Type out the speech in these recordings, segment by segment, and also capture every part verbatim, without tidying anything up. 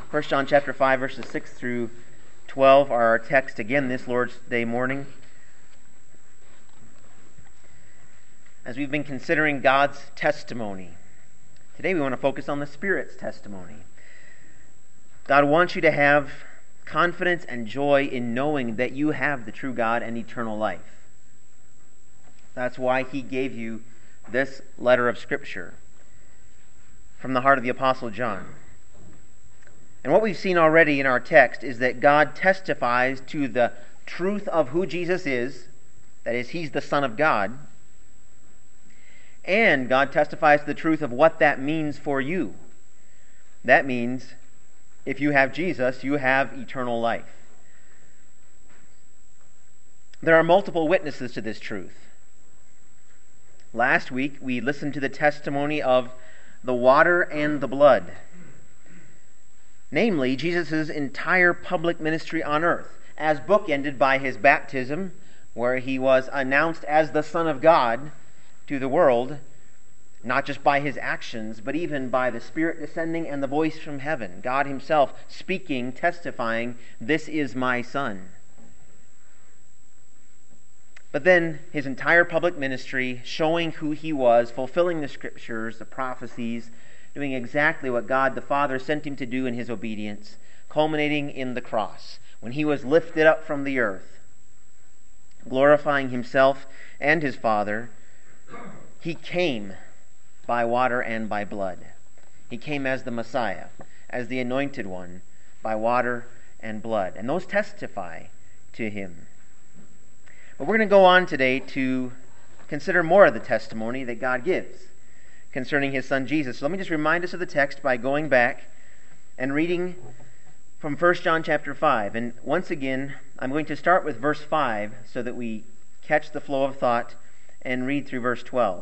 First John chapter five, verses six through twelve are our text again this Lord's Day morning. As we've been considering God's testimony, today we want to focus on the Spirit's testimony. God wants you to have confidence and joy in knowing that you have the true God and eternal life. That's why He gave you this letter of Scripture from the heart of the Apostle John. And what we've seen already in our text is that God testifies to the truth of who Jesus is, that is, He's the Son of God, and God testifies to the truth of what that means for you. That means if you have Jesus, you have eternal life. There are multiple witnesses to this truth. Last week, we listened to the testimony of the water and the blood. Namely, Jesus' entire public ministry on earth, as bookended by His baptism, where He was announced as the Son of God to the world, not just by His actions, but even by the Spirit descending and the voice from heaven, God Himself speaking, testifying, "This is my Son." But then His entire public ministry, showing who He was, fulfilling the Scriptures, the prophecies, doing exactly what God the Father sent Him to do in His obedience, culminating in the cross, when He was lifted up from the earth, glorifying Himself and His Father. He came by water and by blood. He came as the Messiah, as the Anointed One, by water and blood. And those testify to Him. But we're going to go on today to consider more of the testimony that God gives concerning His Son Jesus. So let me just remind us of the text by going back and reading from First John chapter five. And once again, I'm going to start with verse five so that we catch the flow of thought and read through verse twelve.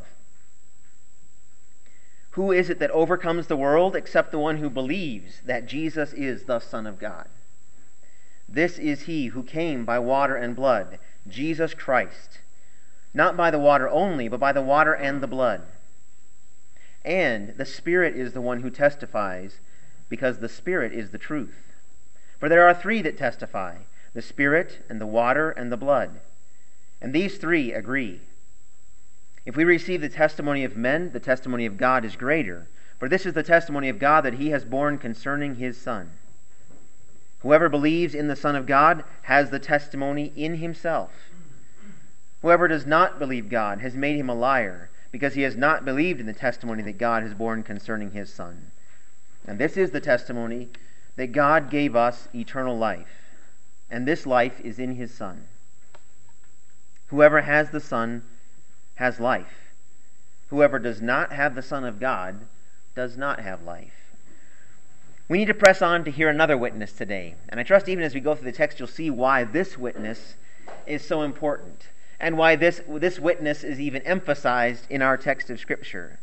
Who is it that overcomes the world except the one who believes that Jesus is the Son of God? This is He who came by water and blood, Jesus Christ, not by the water only, but by the water and the blood. And the Spirit is the one who testifies, because the Spirit is the truth. For there are three that testify, the Spirit and the water and the blood. And these three agree. If we receive the testimony of men, the testimony of God is greater. For this is the testimony of God that He has borne concerning His Son. Whoever believes in the Son of God has the testimony in himself. Whoever does not believe God has made him a liar, because he has not believed in the testimony that God has borne concerning His Son. And this is the testimony that God gave us eternal life, and this life is in His Son. Whoever has the Son has life. Whoever does not have the Son of God does not have life. We need to press on to hear another witness today. And I trust even as we go through the text, you'll see why this witness is so important, and why this, this witness is even emphasized in our text of Scripture.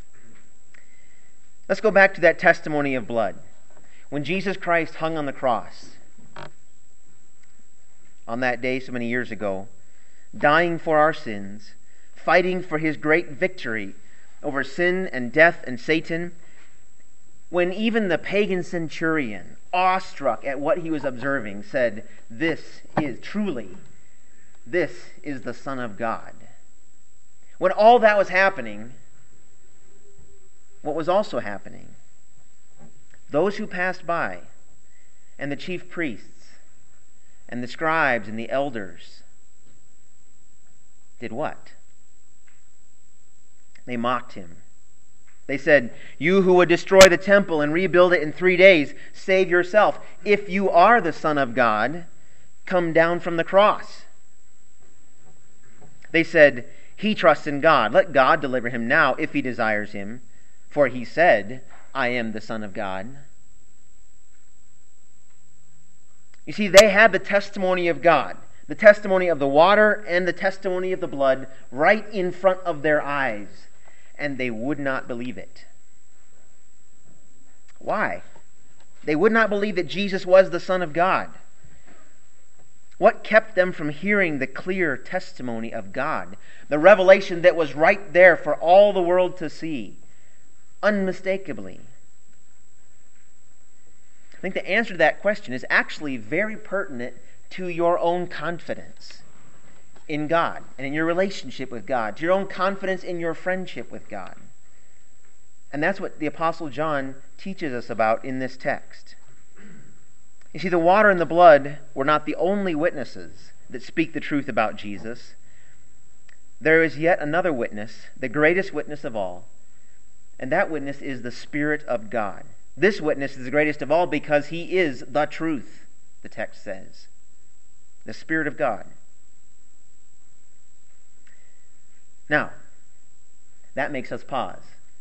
Let's go back to that testimony of blood. When Jesus Christ hung on the cross, on that day so many years ago, dying for our sins, fighting for His great victory over sin and death and Satan, when even the pagan centurion, awestruck at what he was observing, said, "This is truly, this is the Son of God." When all that was happening, what was also happening? Those who passed by, and the chief priests, and the scribes, and the elders, did what? They mocked Him. They said, "You who would destroy the temple and rebuild it in three days, save yourself. If you are the Son of God, come down from the cross." They said, "He trusts in God. Let God deliver him now if He desires him. For He said, 'I am the Son of God.'" You see, they had the testimony of God, the testimony of the water and the testimony of the blood right in front of their eyes, and they would not believe it. Why? They would not believe that Jesus was the Son of God. What kept them from hearing the clear testimony of God, the revelation that was right there for all the world to see, unmistakably? think the answer to that question is actually very pertinent to your own confidence in God and in your relationship with God, to your own confidence in your friendship with God. And that's what the Apostle John teaches us about in this text. You see, the water and the blood were not the only witnesses that speak the truth about Jesus. There is yet another witness, the greatest witness of all, and that witness is the Spirit of God. This witness is the greatest of all because he is the truth, the text says. The Spirit of God. Now, that makes us pause.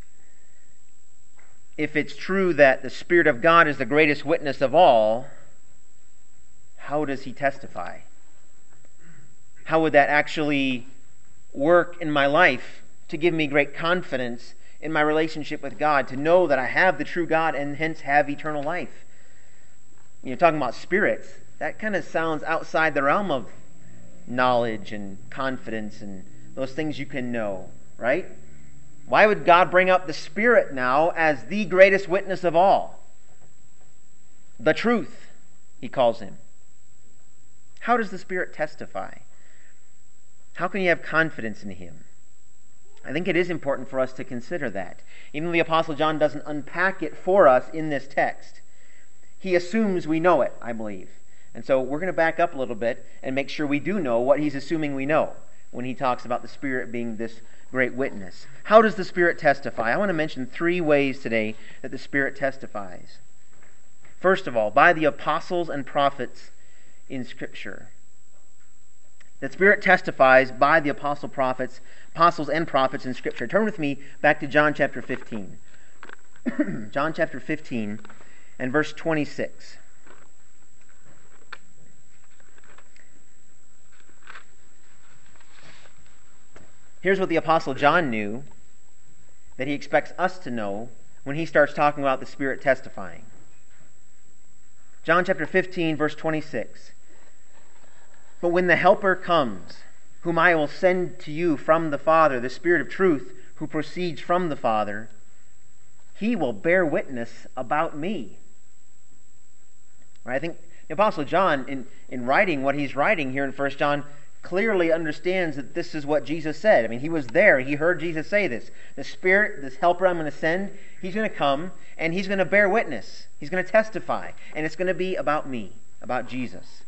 If it's true that the Spirit of God is the greatest witness of all, how does he testify? How would that actually work in my life to give me great confidence in my relationship with God, to know that I have the true God and hence have eternal life? You're talking about spirits. That kind of sounds outside the realm of knowledge and confidence and those things you can know, right? Why would God bring up the Spirit now as the greatest witness of all? The truth, he calls him. How does the Spirit testify? How can you have confidence in him? I think it is important for us to consider that. Even though the Apostle John doesn't unpack it for us in this text, he assumes we know it, I believe. And so we're going to back up a little bit and make sure we do know what he's assuming we know when he talks about the Spirit being this great witness. How does the Spirit testify? I want to mention three ways today that the Spirit testifies. First of all, by the apostles and prophets in Scripture. The Spirit testifies by the apostle prophets, apostles and prophets in Scripture. Turn with me back to John chapter fifteen. John chapter fifteen and verse twenty-six. Here's what the Apostle John knew that he expects us to know when he starts talking about the Spirit testifying. John chapter fifteen, verse twenty-six. But when the Helper comes, whom I will send to you from the Father, the Spirit of truth, who proceeds from the Father, he will bear witness about me. Right? I think the Apostle John, in, in writing what he's writing here in First John, clearly understands that this is what Jesus said. I mean, he was there. He heard Jesus say this. The Spirit, this Helper I'm going to send, he's going to come, and he's going to bear witness. He's going to testify. And it's going to be about me, about Jesus.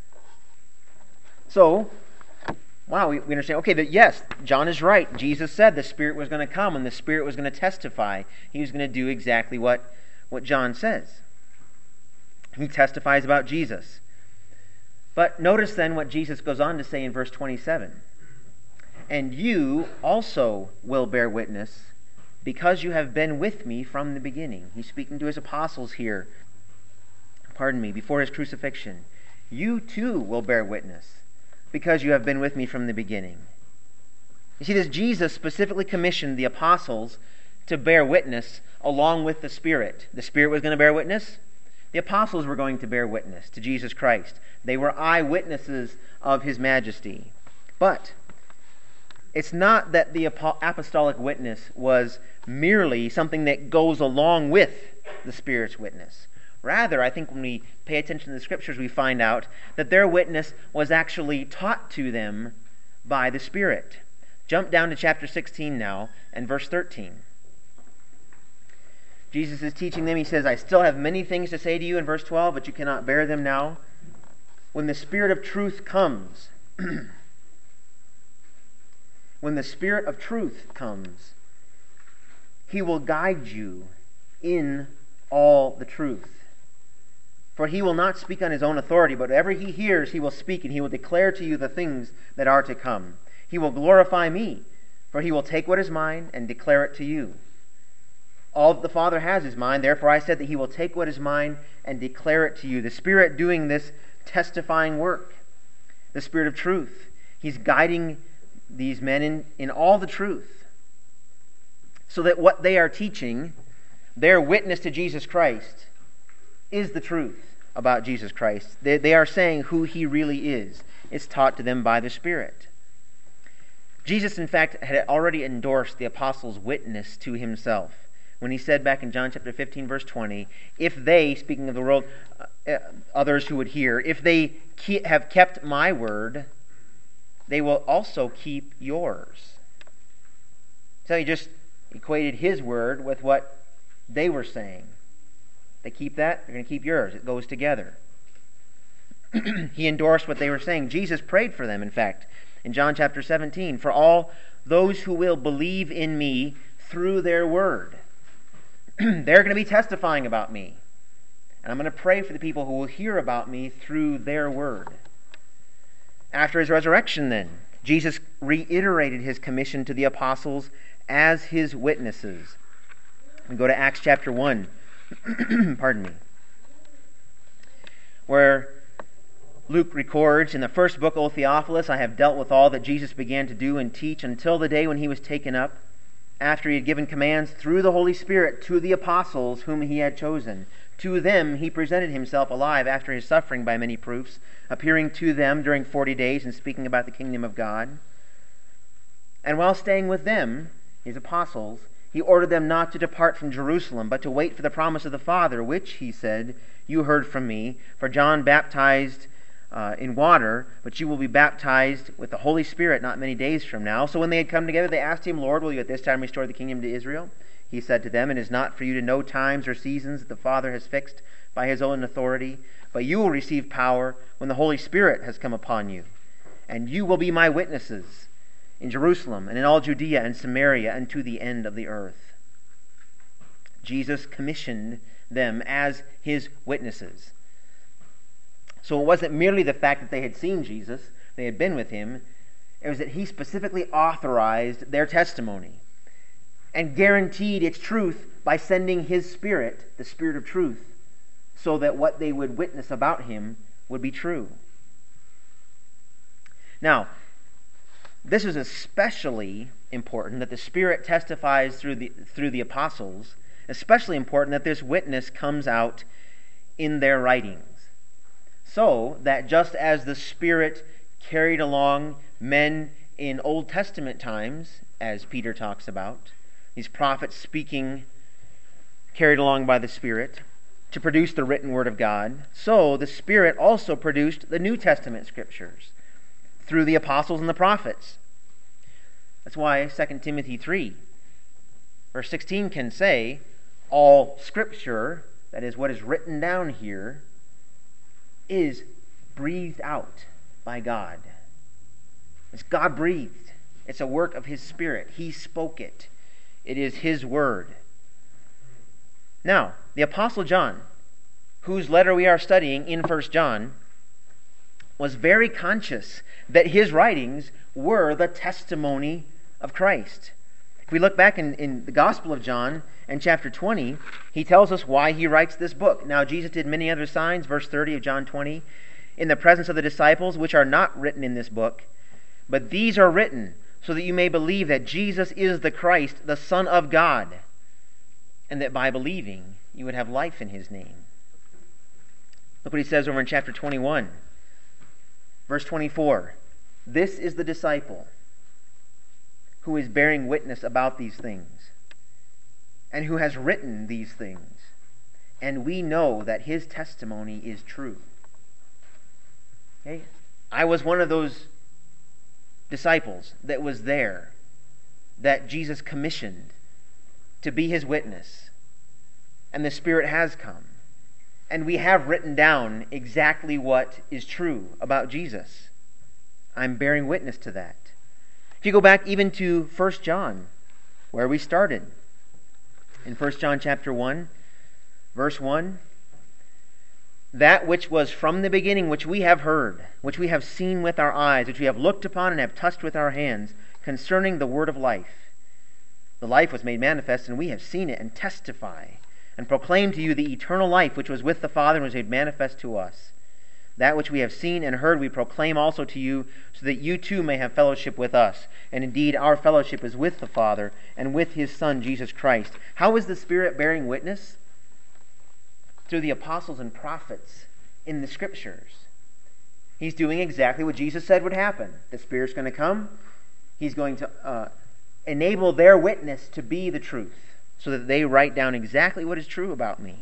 So, wow, we, we understand, okay, that yes, John is right. Jesus said the Spirit was going to come, and the Spirit was going to testify. He was going to do exactly what, what John says. He testifies about Jesus. But notice then what Jesus goes on to say in verse twenty-seven. And you also will bear witness, because you have been with me from the beginning. He's speaking to his apostles here, pardon me, before his crucifixion. You too will bear witness, because you have been with me from the beginning. You see, this Jesus specifically commissioned the apostles to bear witness along with the Spirit. The Spirit was going to bear witness. The apostles were going to bear witness to Jesus Christ. They were eyewitnesses of his majesty. But it's not that the apostolic witness was merely something that goes along with the Spirit's witness. Rather, I think when we pay attention to the Scriptures, we find out that their witness was actually taught to them by the Spirit. Jump down to chapter sixteen now and verse thirteen. Jesus is teaching them. He says, I still have many things to say to you in verse twelve, but you cannot bear them now. When the Spirit of truth comes, when the Spirit of truth comes, he will guide you in all the truth. For he will not speak on his own authority, but whatever he hears, he will speak, and he will declare to you the things that are to come. He will glorify me, for he will take what is mine and declare it to you. All that the Father has is mine, therefore I said that he will take what is mine and declare it to you. The Spirit doing this testifying work, the Spirit of truth. He's guiding these men in, in all the truth, so that what they are teaching, their witness to Jesus Christ, is the truth about Jesus Christ. They, they are saying who he really is. It's taught to them by the Spirit. Jesus, in fact, had already endorsed the apostles' witness to himself when he said back in John chapter fifteen, verse twenty, if they, speaking of the world, uh, others who would hear, if they ke- have kept my word, they will also keep yours. So he just equated his word with what they were saying. They keep that, they're going to keep yours. It goes together. He endorsed what they were saying. Jesus prayed for them, in fact, in John chapter seventeen, for all those who will believe in me through their word. They're going to be testifying about me. And I'm going to pray for the people who will hear about me through their word. After his resurrection, then, Jesus reiterated his commission to the apostles as his witnesses. We go to Acts chapter one, pardon me, where Luke records, in the first book, O Theophilus, I have dealt with all that Jesus began to do and teach until the day when he was taken up, after he had given commands through the Holy Spirit to the apostles whom he had chosen. To them he presented himself alive after his suffering by many proofs, appearing to them during forty days and speaking about the kingdom of God. And while staying with them, his apostles, he ordered them not to depart from Jerusalem, but to wait for the promise of the Father, which, he said, you heard from me. For John baptized uh, in water, but you will be baptized with the Holy Spirit not many days from now. So when they had come together, they asked him, Lord, will you at this time restore the kingdom to Israel? He said to them, it is not for you to know times or seasons that the Father has fixed by his own authority, but you will receive power when the Holy Spirit has come upon you. And you will be my witnesses in Jerusalem and in all Judea and Samaria and to the end of the earth. Jesus commissioned them as his witnesses. So it wasn't merely the fact that they had seen Jesus, they had been with him. It was that he specifically authorized their testimony and guaranteed its truth by sending his Spirit, the Spirit of truth, so that what they would witness about him would be true. Now, this is especially important that the Spirit testifies through the, through the apostles, especially important that this witness comes out in their writings. So that just as the Spirit carried along men in Old Testament times, as Peter talks about, these prophets speaking, carried along by the Spirit, to produce the written Word of God, so the Spirit also produced the New Testament Scriptures through the apostles and the prophets. That's why Second Timothy three, verse sixteen can say, all Scripture, that is what is written down here, is breathed out by God. It's God-breathed. It's a work of His Spirit. He spoke it. It is His Word. Now, the Apostle John, whose letter we are studying in First John, was very conscious that his writings were the testimony of Christ. If we look back in, in the Gospel of John and chapter twenty, he tells us why he writes this book. Now Jesus did many other signs, verse thirty of John twenty, in the presence of the disciples, which are not written in this book, but these are written so that you may believe that Jesus is the Christ, the Son of God, and that by believing you would have life in His name. Look what he says over in chapter twenty-one, verse twenty-four. This is the disciple who is bearing witness about these things, and who has written these things, and we know that his testimony is true. Okay? I was one of those disciples that was there, that Jesus commissioned to be his witness, and the Spirit has come, and we have written down exactly what is true about Jesus. I'm bearing witness to that. If you go back even to First John, where we started, in First John chapter one, verse one, that which was from the beginning, which we have heard, which we have seen with our eyes, which we have looked upon and have touched with our hands, concerning the word of life. The life was made manifest, and we have seen it and testify, and proclaim to you the eternal life which was with the Father and was made manifest to us. That which we have seen and heard we proclaim also to you, so that you too may have fellowship with us. And indeed our fellowship is with the Father and with His Son, Jesus Christ. How is the Spirit bearing witness? Through the apostles and prophets in the Scriptures. He's doing exactly what Jesus said would happen. The Spirit's going to come. He's going to uh, enable their witness to be the truth. so that they write down exactly what is true about me.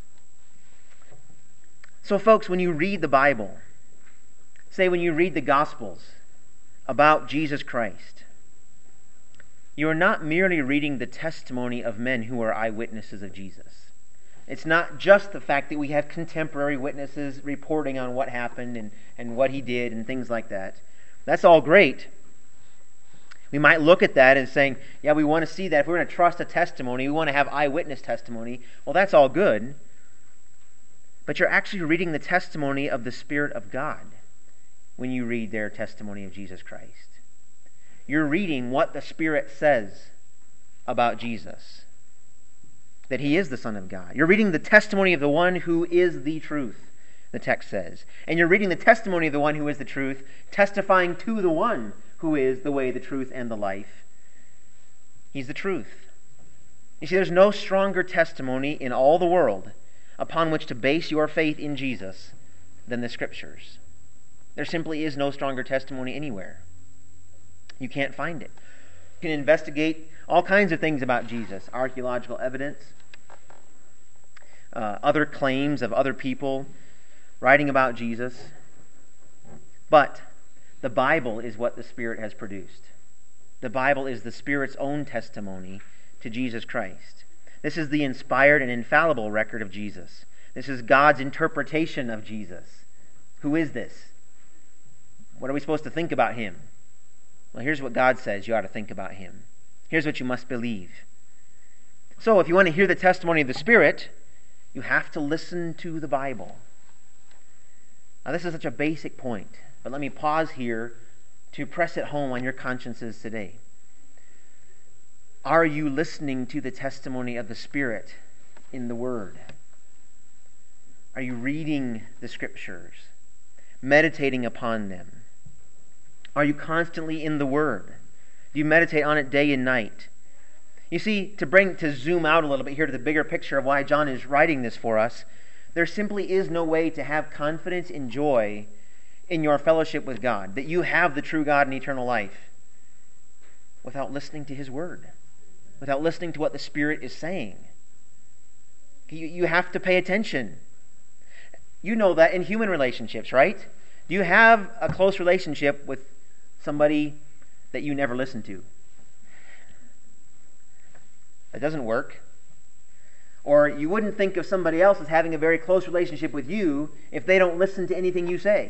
So folks, when you read the Bible, say when you read the Gospels about Jesus Christ, you are not merely reading the testimony of men who are eyewitnesses of Jesus. It's not just the fact that we have contemporary witnesses reporting on what happened and, and what he did and things like that. That's all great. We might look at that and saying, yeah, we want to see that. If we're going to trust a testimony, we want to have eyewitness testimony. Well, that's all good. But you're actually reading the testimony of the Spirit of God when you read their testimony of Jesus Christ. You're reading what the Spirit says about Jesus, that he is the Son of God. You're reading the testimony of the one who is the truth, the text says. And you're reading the testimony of the one who is the truth, testifying to the one who is the way, the truth, and the life. He's the truth. You see, there's no stronger testimony in all the world upon which to base your faith in Jesus than the Scriptures. There simply is no stronger testimony anywhere. You can't find it. You can investigate all kinds of things about Jesus, archaeological evidence, uh, other claims of other people writing about Jesus. But the Bible is what the Spirit has produced. The Bible is the Spirit's own testimony to Jesus Christ. This is the inspired and infallible record of Jesus. This is God's interpretation of Jesus. Who is this? What are we supposed to think about him? Well, here's what God says you ought to think about him. Here's what you must believe. So, if you want to hear the testimony of the Spirit, you have to listen to the Bible. Now, this is such a basic point, but let me pause here to press it home on your consciences today. Are you listening to the testimony of the Spirit in the Word? Are you reading the Scriptures, meditating upon them? Are you constantly in the Word? Do you meditate on it day and night? You see, to bring to zoom out a little bit here to the bigger picture of why John is writing this for us, there simply is no way to have confidence and joy in your fellowship with God, that you have the true God and eternal life, without listening to His Word, without listening to what the Spirit is saying. You, you have to pay attention. You know that in human relationships, right? Do you have a close relationship with somebody that you never listen to? That doesn't work. Or you wouldn't think of somebody else as having a very close relationship with you if they don't listen to anything you say.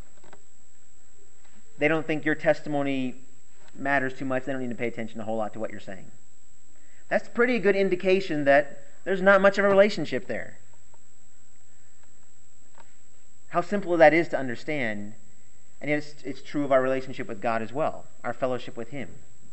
They don't think your testimony matters too much. They don't need to pay attention a whole lot to what you're saying. That's a pretty good indication that there's not much of a relationship there. How simple that is to understand, and yet it's, it's true of our relationship with God as well, our fellowship with Him.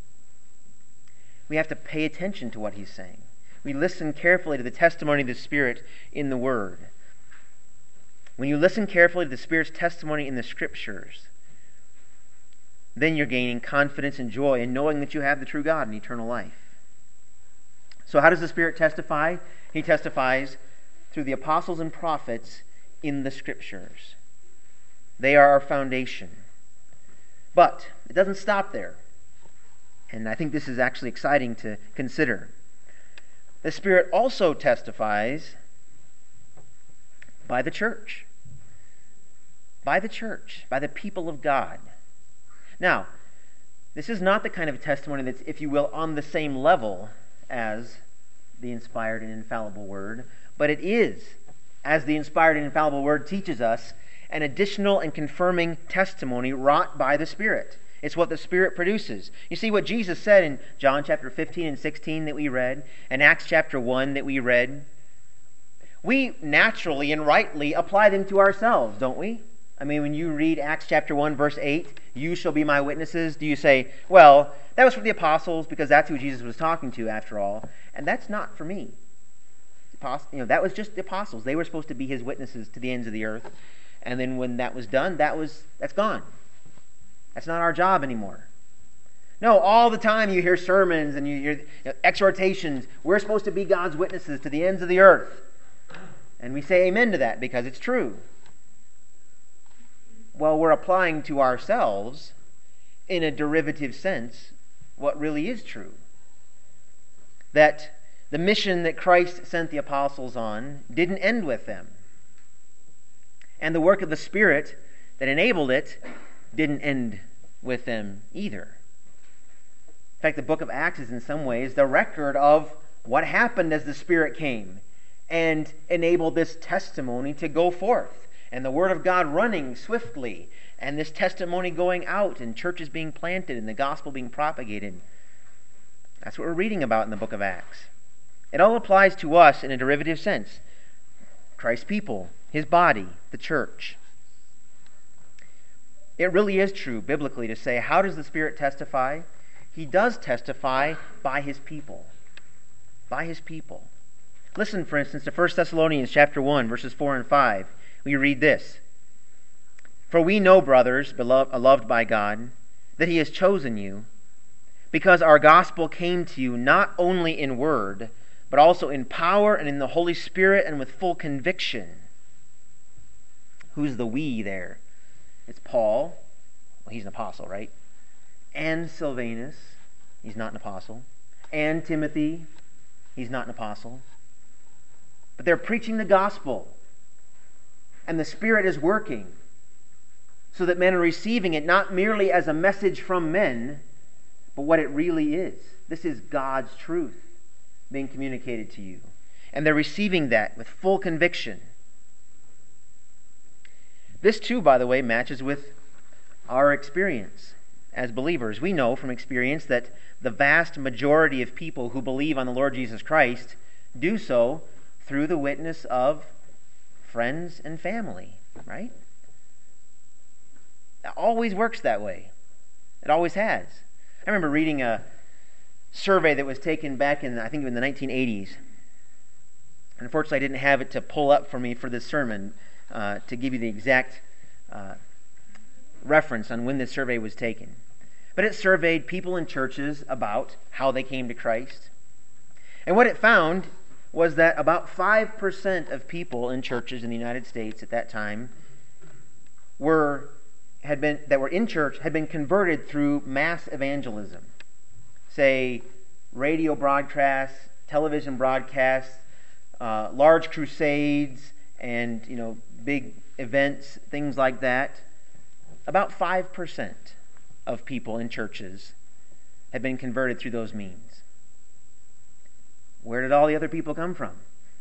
We have to pay attention to what He's saying. We listen carefully to the testimony of the Spirit in the Word. When you listen carefully to the Spirit's testimony in the Scriptures, then you're gaining confidence and joy in knowing that you have the true God and eternal life. So how does the Spirit testify? He testifies through the apostles and prophets in the Scriptures. They are our foundation. But it doesn't stop there. And I think this is actually exciting to consider. The Spirit also testifies by the church. By the church. By the people of God. Now, this is not the kind of testimony that's, if you will, on the same level as the inspired and infallible Word, but it is, as the inspired and infallible Word teaches us, an additional and confirming testimony wrought by the Spirit. It's what the Spirit produces. You see what Jesus said in John chapter fifteen and sixteen that we read, and Acts chapter one that we read. We naturally and rightly apply them to ourselves, don't we? I mean, when you read Acts chapter one, verse eight, you shall be my witnesses, do you say, well, that was for the apostles because that's who Jesus was talking to after all, and that's not for me. You know, that was just the apostles. They were supposed to be his witnesses to the ends of the earth. And then when that was done, that was that's gone. That's not our job anymore. No, all the time you hear sermons and you hear you know, exhortations. We're supposed to be God's witnesses to the ends of the earth. And we say amen to that because it's true. Well, we're applying to ourselves, in a derivative sense, what really is true. That The mission that Christ sent the apostles on didn't end with them. And the work of the Spirit that enabled it didn't end with them either. In fact, the book of Acts is in some ways the record of what happened as the Spirit came and enabled this testimony to go forth, and the Word of God running swiftly, and this testimony going out, and churches being planted, and the gospel being propagated. That's what we're reading about in the book of Acts. It all applies to us in a derivative sense. Christ's people, His body, the church. It really is true, biblically, to say, how does the Spirit testify? He does testify by His people. By His people. Listen, for instance, to First Thessalonians chapter one, verses four and five. We read this. For we know, brothers, beloved, loved by God, that He has chosen you, because our gospel came to you not only in word, but also in power and in the Holy Spirit and with full conviction. Who's the we there? It's Paul. Well, he's an apostle, right? And Silvanus. He's not an apostle. And Timothy. He's not an apostle. But they're preaching the gospel. And the Spirit is working so that men are receiving it not merely as a message from men, but what it really is. This is God's truth being communicated to you. And they're receiving that with full conviction. This too, by the way, matches with our experience as believers. We know from experience that the vast majority of people who believe on the Lord Jesus Christ do so through the witness of friends and family, right? It always works that way. It always has. I remember reading a survey that was taken back in, I think, in the nineteen eighties. Unfortunately, I didn't have it to pull up for me for this sermon uh, to give you the exact uh, reference on when this survey was taken. But it surveyed people in churches about how they came to Christ. And what it found was that about five percent of people in churches in the United States at that time were had been that were in church had been converted through mass evangelism. Say, radio broadcasts, television broadcasts, uh, large crusades, and you know, big events, things like that. About five percent of people in churches had been converted through those means. Where did all the other people come from?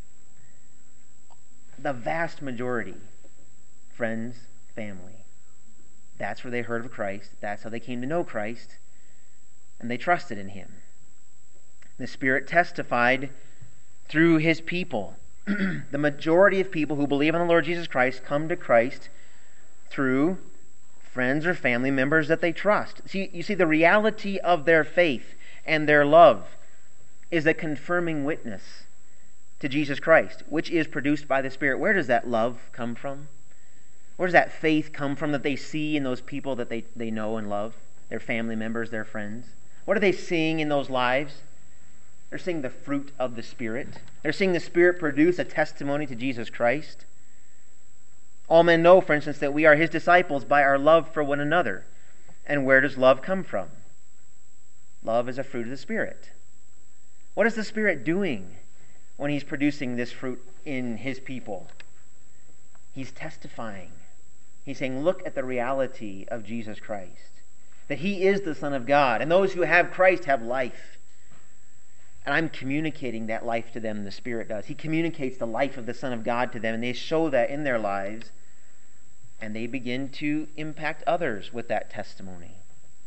The vast majority, friends, family. That's where they heard of Christ. That's how they came to know Christ. And they trusted in Him. The Spirit testified through His people. The majority of people who believe on the Lord Jesus Christ come to Christ through friends or family members that they trust. See, you see, the reality of their faith and their love is a confirming witness to Jesus Christ, which is produced by the Spirit. Where does that love come from? Where does that faith come from that they see in those people that they, they know and love? Their family members, their friends. What are they seeing in those lives? They're seeing the fruit of the Spirit. They're seeing the Spirit produce a testimony to Jesus Christ. All men know, for instance, that we are His disciples by our love for one another. And where does love come from? Love is a fruit of the Spirit. What is the Spirit doing when He's producing this fruit in His people? He's testifying. He's saying, look at the reality of Jesus Christ. That He is the Son of God. And those who have Christ have life. And I'm communicating that life to them, the Spirit does. He communicates the life of the Son of God to them, and they show that in their lives. And they begin to impact others with that testimony.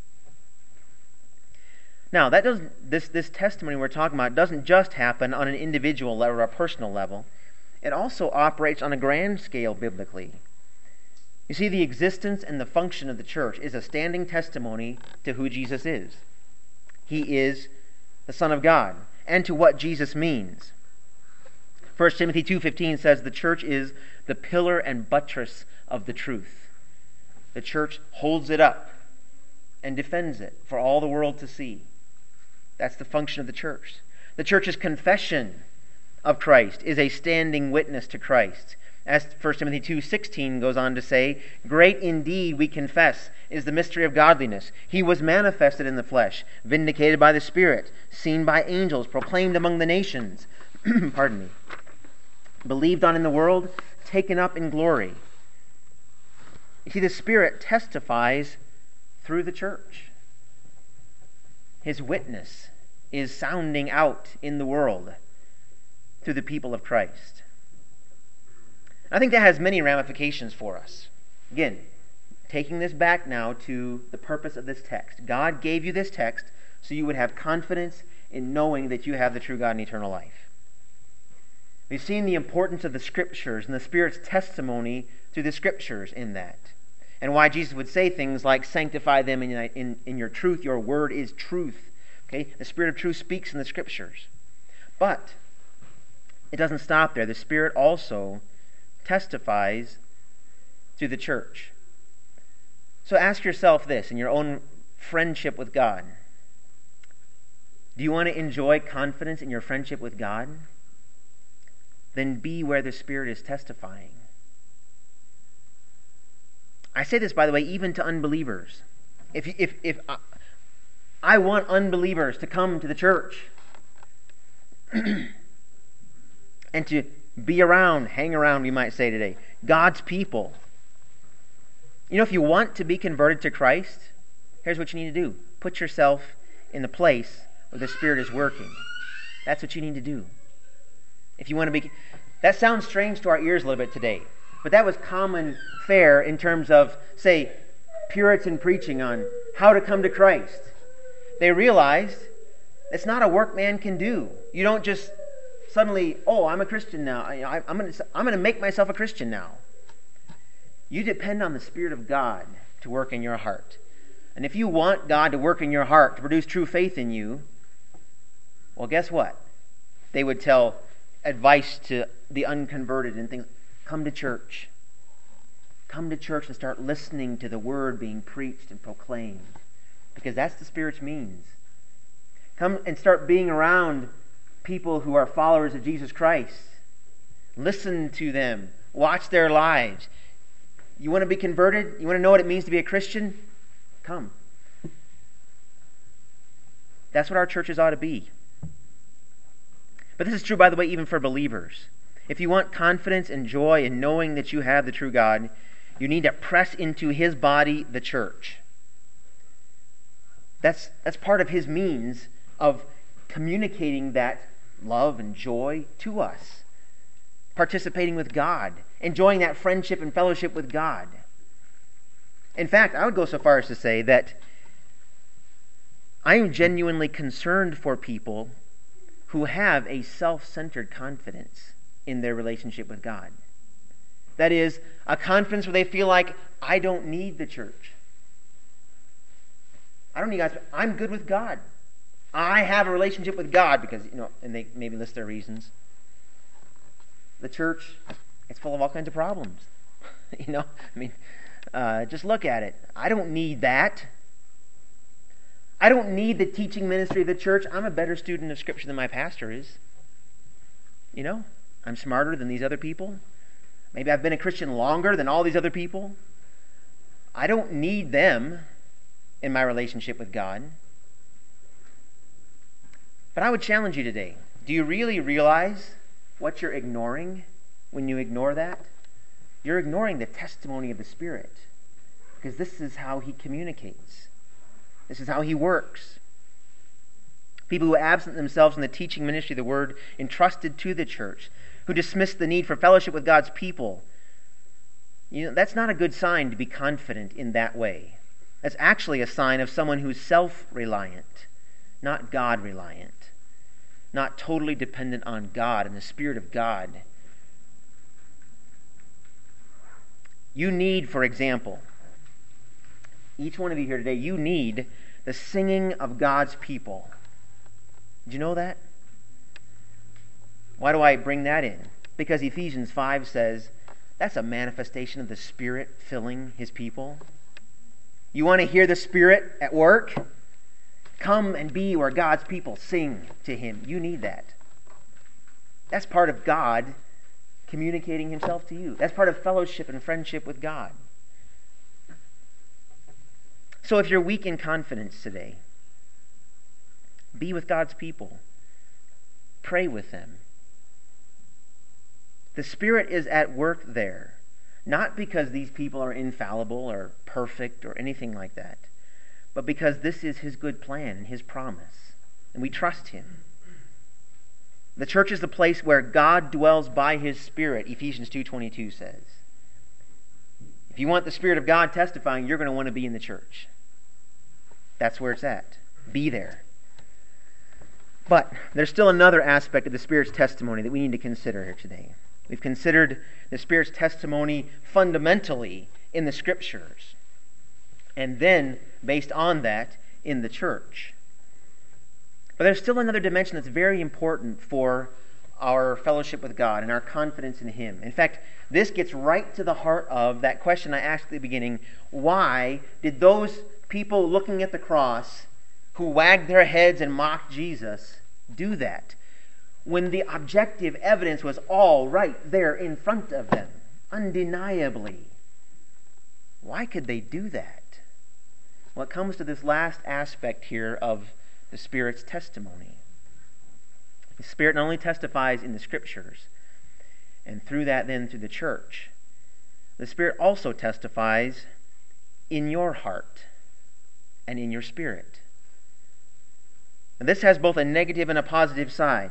Now, that doesn't this, this testimony we're talking about doesn't just happen on an individual level or a personal level. It also operates on a grand scale biblically. You see, the existence and the function of the church is a standing testimony to who Jesus is. He is the Son of God, and to what Jesus means. First Timothy two fifteen says the church is the pillar and buttress of the truth. The church holds it up and defends it for all the world to see. That's the function of the church. The church's confession of Christ is a standing witness to Christ. As First Timothy two sixteen goes on to say, "Great indeed, we confess, is the mystery of godliness. He was manifested in the flesh, vindicated by the Spirit, seen by angels, proclaimed among the nations." Pardon me. Believed on in the world, taken up in glory. You see, the Spirit testifies through the church. His witness is sounding out in the world through the people of Christ. I think that has many ramifications for us. Again, taking this back now to the purpose of this text. God gave you this text so you would have confidence in knowing that you have the true God and eternal life. We've seen the importance of the Scriptures and the Spirit's testimony through the Scriptures in that. And why Jesus would say things like, "Sanctify them in, in, in your truth. Your word is truth." Okay? The Spirit of truth speaks in the Scriptures. But it doesn't stop there. The Spirit also testifies through the church. So ask yourself this in your own friendship with God. Do you want to enjoy confidence in your friendship with God? Then be where the Spirit is testifying. I say this, by the way, even to unbelievers. If, if, if I, I want unbelievers to come to the church and to be around, hang around, we might say today, God's people. You know, if you want to be converted to Christ, here's what you need to do. Put yourself in the place where the Spirit is working. That's what you need to do. If you want to be... That sounds strange to our ears a little bit today, but that was common fare in terms of, say, Puritan preaching on how to come to Christ. They realized it's not a work man can do. You don't just suddenly, oh, I'm a Christian now. I, I'm going to I'm going to make myself a Christian now. You depend on the Spirit of God to work in your heart. And if you want God to work in your heart, to produce true faith in you, well, guess what? They would tell advice to the unconverted and things. Come to church. Come to church and start listening to the word being preached and proclaimed. Because that's the Spirit's means. Come and start being around people who are followers of Jesus Christ. Listen to them. Watch their lives. You want to be converted? You want to know what it means to be a Christian? Come. That's what our churches ought to be. But this is true, by the way, even for believers. If you want confidence and joy in knowing that you have the true God, you need to press into His body, the church. That's, that's part of His means of communicating that love and joy to us. Participating with God. Enjoying that friendship and fellowship with God. In fact, I would go so far as to say that I am genuinely concerned for people who have a self-centered confidence in their relationship with God. That is, a confidence where they feel like, I don't need the church. I don't need guys. I'm good with God. I have a relationship with God because, you know, and they maybe list their reasons. The church, it's full of all kinds of problems. you know, I mean, uh, just look at it. I don't need that. I don't need the teaching ministry of the church. I'm a better student of Scripture than my pastor is. You know, I'm smarter than these other people. Maybe I've been a Christian longer than all these other people. I don't need them in my relationship with God. But I would challenge you today. Do you really realize what you're ignoring when you ignore that? You're ignoring the testimony of the Spirit. Because this is how He communicates. This is how He works. People who absent themselves in the teaching ministry of the Word entrusted to the church, who dismiss the need for fellowship with God's people. You know, that's not a good sign to be confident in that way. That's actually a sign of someone who's self-reliant, not God-reliant, not totally dependent on God and the Spirit of God. You need, for example, each one of you here today, you need the singing of God's people. Did you know that? Why do I bring that in? Because Ephesians five says that's a manifestation of the Spirit filling His people. You want to hear the Spirit at work? Come and be where God's people sing to Him. You need that. That's part of God communicating himself to you. That's part of fellowship and friendship with God. So if you're weak in confidence today, be with God's people. Pray with them. The Spirit is at work there, not because these people are infallible or perfect or anything like that, but because this is His good plan and His promise, and we trust Him. The church is the place where God dwells by His Spirit, Ephesians two twenty-two says. If you want the Spirit of God testifying, you're going to want to be in the church. That's where it's at. Be there. But there's still another aspect of the Spirit's testimony that we need to consider here today. We've considered the Spirit's testimony fundamentally in the Scriptures, and then, based on that, in the church. But there's still another dimension that's very important for our fellowship with God and our confidence in Him. In fact, this gets right to the heart of that question I asked at the beginning. Why did those people looking at the cross who wagged their heads and mocked Jesus do that when the objective evidence was all right there in front of them, undeniably? Why could they do that? Well, it comes to this last aspect here of the Spirit's testimony. The Spirit not only testifies in the Scriptures, and through that then through the church, the Spirit also testifies in your heart and in your spirit. And this has both a negative and a positive side.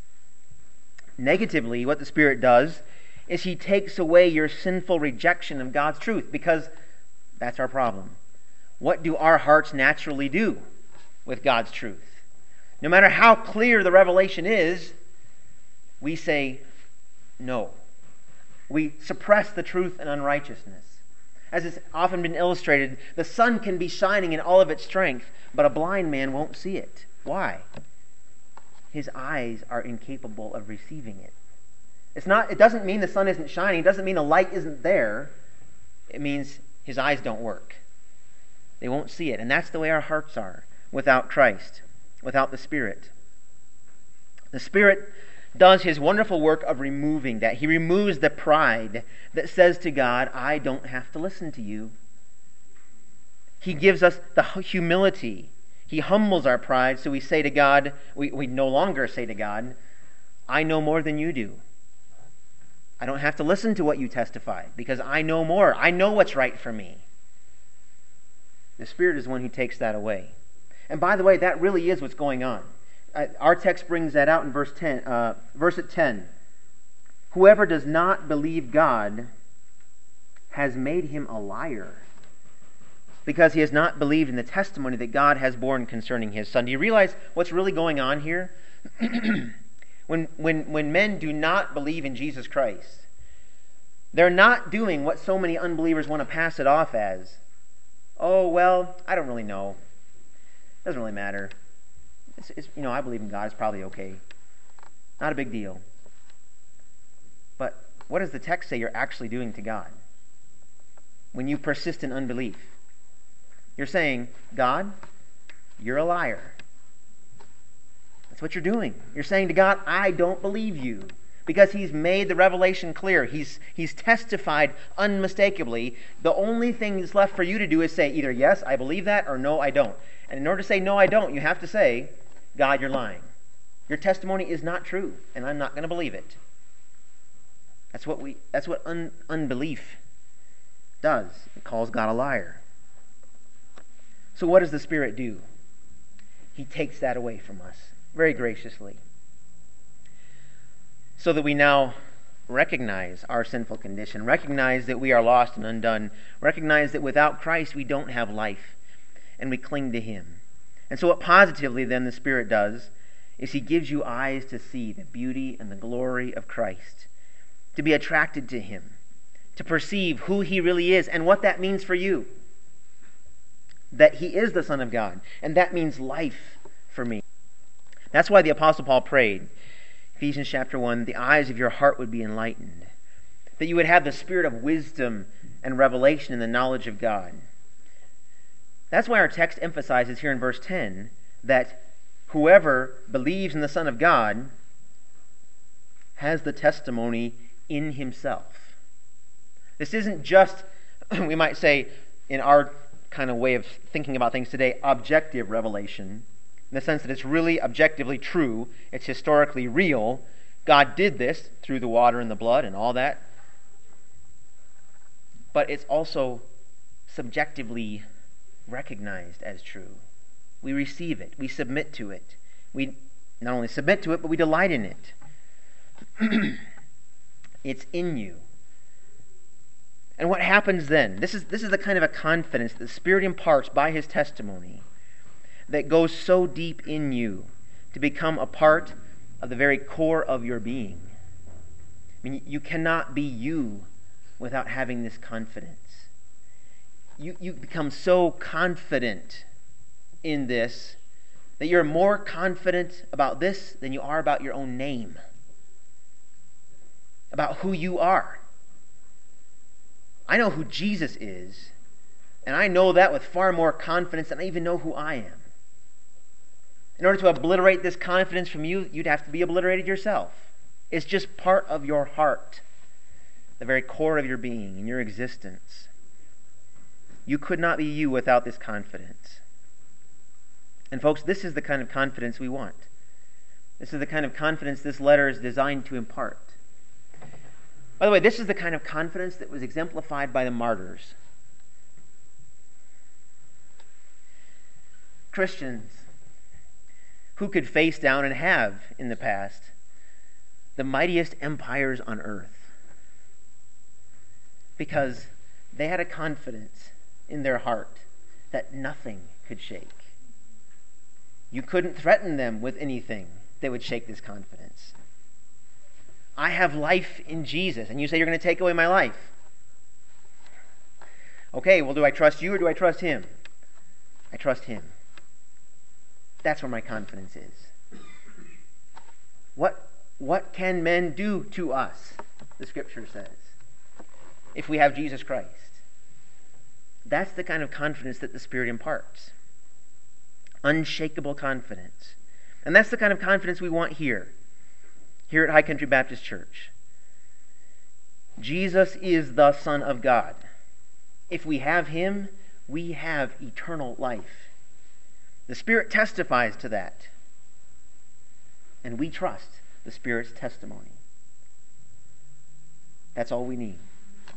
Negatively, what the Spirit does is He takes away your sinful rejection of God's truth, because that's our problem. What do our hearts naturally do with God's truth? No matter how clear the revelation is, we say no. We suppress the truth and unrighteousness. As it's often been illustrated, the sun can be shining in all of its strength, but a blind man won't see it. Why? His eyes are incapable of receiving it. It's not, it doesn't mean the sun isn't shining. It doesn't mean the light isn't there. It means his eyes don't work. They won't see it. And that's the way our hearts are without Christ, without the Spirit. The Spirit does His wonderful work of removing that. He removes the pride that says to God, I don't have to listen to you. He gives us the humility. He humbles our pride, so we say to God, we, we no longer say to God, I know more than you do. I don't have to listen to what you testify, because I know more. I know what's right for me. The Spirit is the one who takes that away. And by the way, that really is what's going on. Uh, our text brings that out in verse ten. Uh, verse at ten. Whoever does not believe God has made him a liar, because he has not believed in the testimony that God has borne concerning His Son. Do you realize what's really going on here? when, when, when men do not believe in Jesus Christ, they're not doing what so many unbelievers want to pass it off as. Oh, well, I don't really know. Doesn't really matter. It's, it's, you know, I believe in God. It's probably okay. Not a big deal. But what does the text say you're actually doing to God when you persist in unbelief? You're saying, God, you're a liar. That's what you're doing. You're saying to God, I don't believe you. Because He's made the revelation clear. He's, he's testified unmistakably. The only thing that's left for you to do is say either yes, I believe that, or no, I don't. And in order to say no, I don't, you have to say, God, you're lying. Your testimony is not true, and I'm not going to believe it. That's what we. That's what un, unbelief does. It calls God a liar. So what does the Spirit do? He takes that away from us very graciously, so that we now recognize our sinful condition, recognize that we are lost and undone, recognize that without Christ we don't have life, and we cling to Him. And so what positively then the Spirit does is He gives you eyes to see the beauty and the glory of Christ, to be attracted to Him, to perceive who He really is and what that means for you. That He is the Son of God, and that means life for me. That's why the Apostle Paul prayed, Ephesians chapter one, the eyes of your heart would be enlightened, that you would have the spirit of wisdom and revelation in the knowledge of God. That's why our text emphasizes here in verse ten that whoever believes in the Son of God has the testimony in himself. This isn't just, we might say, in our kind of way of thinking about things today, objective revelation, in the sense that it's really objectively true, it's historically real. God did this through the water and the blood and all that. But it's also subjectively recognized as true. We receive it. We submit to it. We not only submit to it, but we delight in it. It's in you. And what happens then? This is, this is the kind of a confidence that the Spirit imparts by His testimony that goes so deep in you to become a part of the very core of your being. I mean, you cannot be you without having this confidence. You, you become so confident in this that you're more confident about this than you are about your own name, about who you are. I know who Jesus is, and I know that with far more confidence than I even know who I am. In order to obliterate this confidence from you, you'd have to be obliterated yourself. It's just part of your heart, the very core of your being and your existence. You could not be you without this confidence. And folks, this is the kind of confidence we want. This is the kind of confidence this letter is designed to impart. By the way, this is the kind of confidence that was exemplified by the martyrs. Christians who could face down and have in the past the mightiest empires on earth because they had a confidence in their heart that nothing could shake. You couldn't threaten them with anything that would shake this confidence. I have life in Jesus, and you say you're going to take away my life. Okay, well, do I trust you or do I trust Him? I trust Him. That's where my confidence is. What, what can men do to us, the Scripture says, if we have Jesus Christ? That's the kind of confidence that the Spirit imparts. Unshakable confidence. And that's the kind of confidence we want here. Here at High Country Baptist Church. Jesus is the Son of God. If we have Him, we have eternal life. The Spirit testifies to that. And we trust the Spirit's testimony. That's all we need.